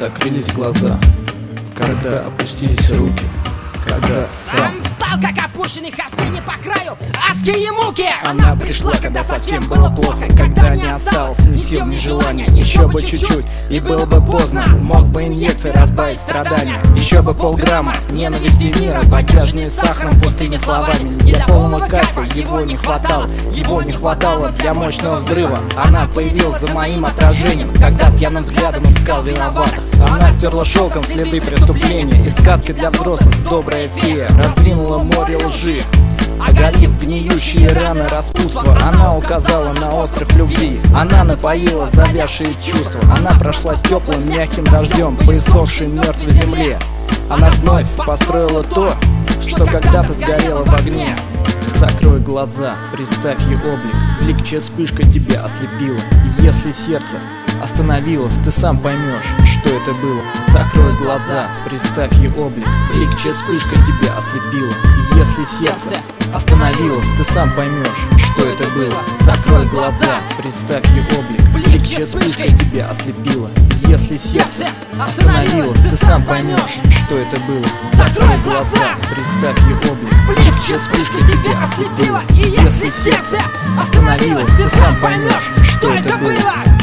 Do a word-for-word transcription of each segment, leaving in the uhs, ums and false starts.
закрылись глаза, когда опустились руки, когда сам стал как опущенный, хождение по краю, адские муки. Она пришла, когда совсем было плохо, когда не осталось ни сил, ни желания. Еще бы чуть-чуть, и было бы поздно. Мог бы инъекции разбавить страдания. Еще бы полграмма ненависти мира, подвяженные сахаром, пустыми словами. Для полного кайфа его не хватало, его не хватало для мощного взрыва. Она появилась за моим отражением, когда пьяным взглядом искал виноватых. Она стерла шелком следы преступления, и сказки для взрослых добрая фея раздвинула море лжи, оголив гниющие раны распутства. Она указала на остров любви, она напоила завязшие чувства. Она прошла с теплым мягким дождем по иссохшей мертвой земле. Она вновь построила то, что когда-то сгорело в огне. Закрой глаза, представь ее облик, блик, чья вспышка тебя ослепила. И если сердце остановилось, ты сам поймешь, что это было. Закрой глаза, представь ее облик, блик, чья вспышка тебя ослепила. И если сердце остановилось, ты сам поймешь, что это было. Закрой глаза, представь ее облик, блик, чья вспышка тебя ослепила. И если сердце остановилось, ты сам поймешь, что это было. Закрой глаза, представь ее облик, блик, чья вспышка тебя ослепила. И если сердце остановилось, ты сам поймешь, что это было.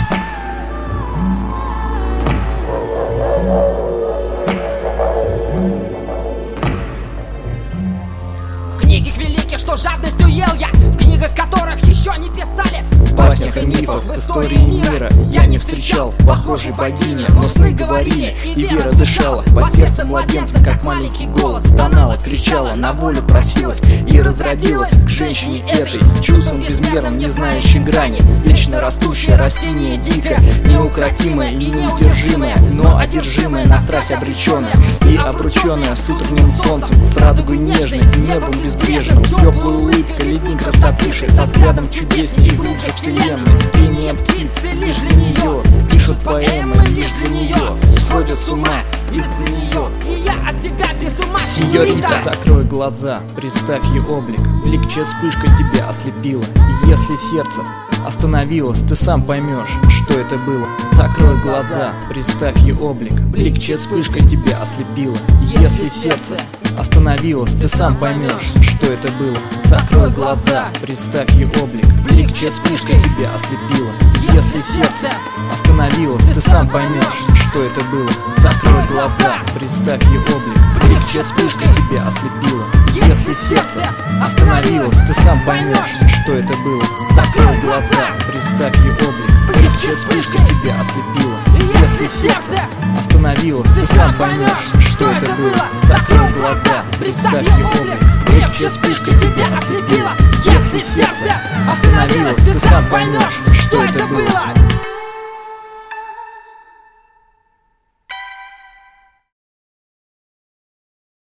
Книги великих, что жадностью ел я, в книгах которых еще не писали. В баснях и мифах, в истории мира я не встречал похожей богини, но сны говорили, и вера дышала под сердцем младенца, как маленький голос стонала, кричала, на волю просилась и разродилась к женщине этой, чувством безмерным, не знающей грани, вечно растущее растение дикое, неукротимое и неудержимое, но одержимое на страсть обреченное и обрученное с утренним солнцем, с радугой нежной, небом безбрежным, с теплой улыбкой, ледник растопивший, со взглядом чудесней и глубже вселенной. Пение птицы лишь для нее, пишут поэмы лишь для нее, сходят с ума из-за нее, и я от тебя без ума, сеньорита. Закрой глаза, представь ее облик, блик, чья вспышка тебя ослепила. И если сердце остановилось, ты сам поймешь, что это было. Закрой глаза, представь ее облик, блик, чья вспышка тебя ослепила. И если сердце остановилось, ты сам поймешь, что это было. Закрой глаза, представь ее облик, блик, чья вспышка тебя ослепила. И если сердце остановилось, ты сам поймешь, что это было. Закрой глаза, представь ее облик, блик, чья вспышка тебя ослепила. И если сердце остановилось, ты сам поймешь, что это было. Закрой глаза, представь ее облик, блик, чья вспышка тебя ослепила. И если сердце остановилось, ты сам поймешь, что это было. Закрой глаза, представь ее облик, блик, чья вспышка тебя ослепила. Если сердце остановилось, ты сам поймешь, что это было.